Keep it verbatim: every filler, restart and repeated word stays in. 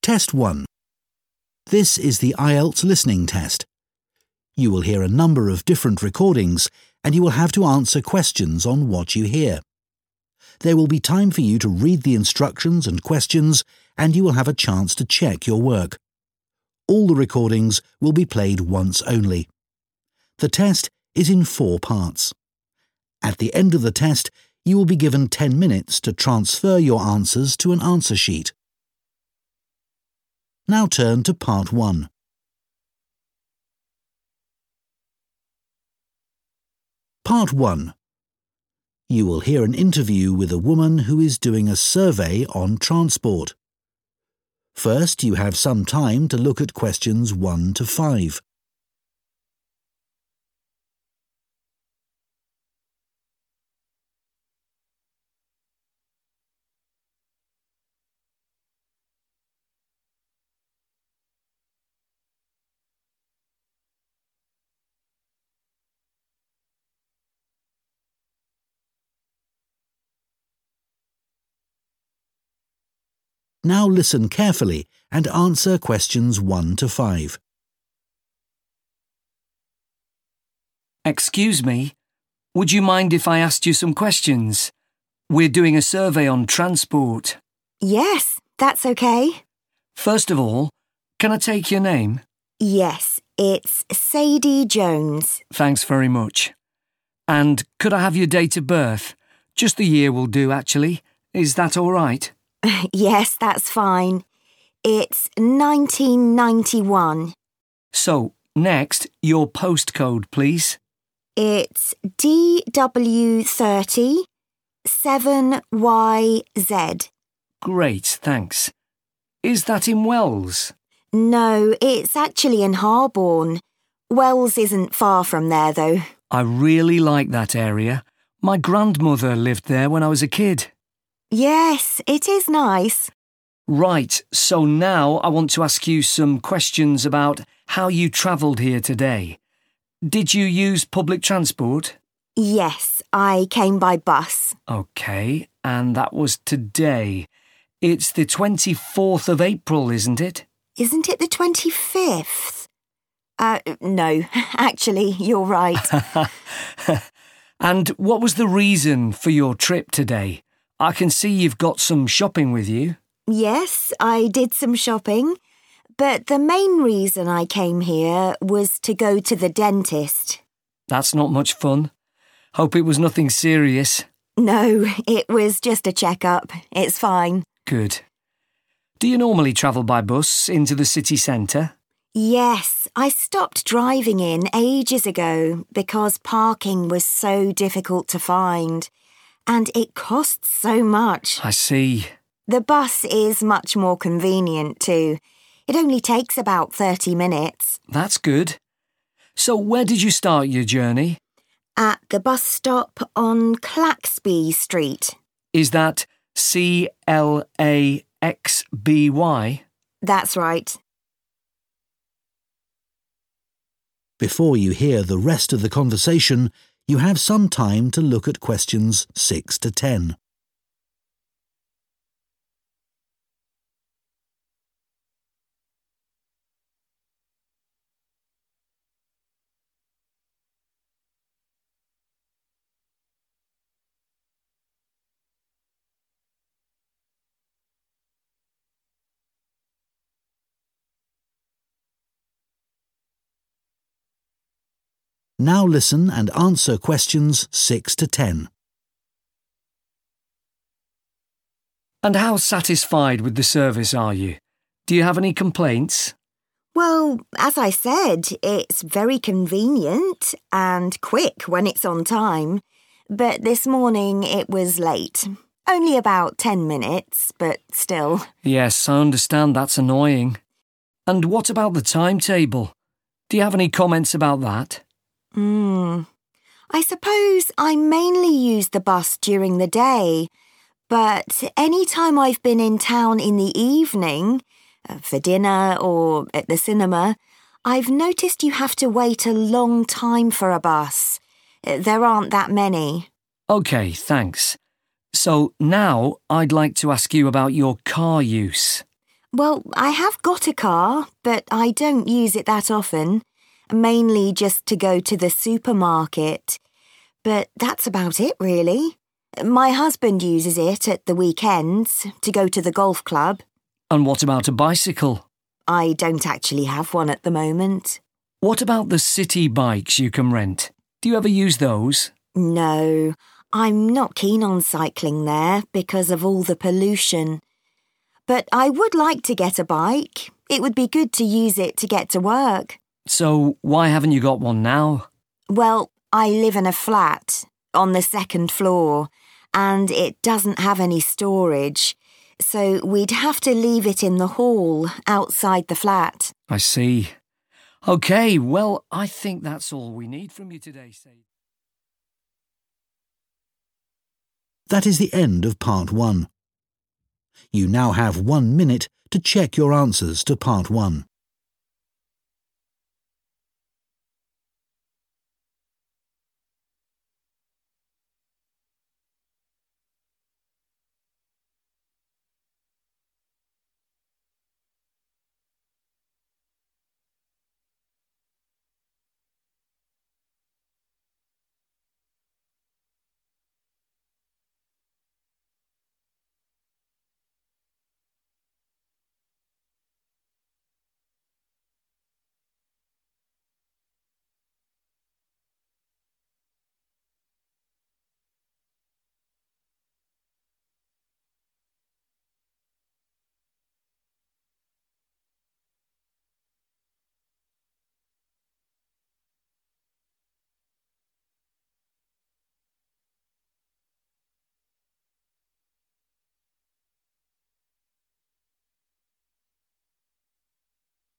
Test one. This is the I E L T S listening test. You will hear a number of different recordings and you will have to answer questions on what you hear. There will be time for you to read the instructions and questions and you will have a chance to check your work. All the recordings will be played once only. The test is in four parts. At the end of the test, you will be given ten minutes to transfer your answers to an answer sheet. Now turn to part one. Part one. You will hear an interview with a woman who is doing a survey on transport. First, you have some time to look at questions one to five. Now listen carefully and answer questions one to five. Excuse me, would you mind if I asked you some questions? We're doing a survey on transport. Yes, that's okay. First of all, can I take your name? Yes, it's Sadie Jones. Thanks very much. And could I have your date of birth? Just the year will do, actually. Is that all right? Yes, that's fine. It's nineteen ninety-one. So, next, your postcode, please. It's D W thirty seven Y Z. Great, thanks. Is that in Wells? No, it's actually in Harborne. Wells isn't far from there, though. I really like that area. My grandmother lived there when I was a kid. Yes, it is nice. Right, so now I want to ask you some questions about how you travelled here today. Did you use public transport? Yes, I came by bus. OK, and that was today. It's the twenty-fourth of April, isn't it? Isn't it the twenty-fifth? Uh, no, actually, you're right. And what was the reason for your trip today? I can see you've got some shopping with you. Yes, I did some shopping, but the main reason I came here was to go to the dentist. That's not much fun. Hope it was nothing serious. No, it was just a checkup. It's fine. Good. Do you normally travel by bus into the city centre? Yes, I stopped driving in ages ago because parking was so difficult to find. And it costs so much. I see. The bus is much more convenient too. It only takes about thirty minutes. That's good. So where did you start your journey? At the bus stop on Claxby Street. Is that C L A X B Y? That's right. Before you hear the rest of the conversation, you have some time to look at questions six to ten. Now listen and answer questions six to ten. And how satisfied with the service are you? Do you have any complaints? Well, as I said, it's very convenient and quick when it's on time. But this morning it was late. Only about ten minutes, but still. Yes, I understand that's annoying. And what about the timetable? Do you have any comments about that? Hmm. I suppose I mainly use the bus during the day, but any time I've been in town in the evening, uh, for dinner or at the cinema, I've noticed you have to wait a long time for a bus. Uh, There aren't that many. OK, thanks. So now I'd like to ask you about your car use. Well, I have got a car, but I don't use it that often, mainly just to go to the supermarket. But that's about it, really. My husband uses it at the weekends to go to the golf club. And what about a bicycle? I don't actually have one at the moment. What about the city bikes you can rent? Do you ever use those? No, I'm not keen on cycling there because of all the pollution. But I would like to get a bike. It would be good to use it to get to work. So why haven't you got one now? Well, I live in a flat on the second floor and it doesn't have any storage. So we'd have to leave it in the hall outside the flat. I see. OK, well, I think that's all we need from you today, Sadie. That is the end of part one. You now have one minute to check your answers to part one.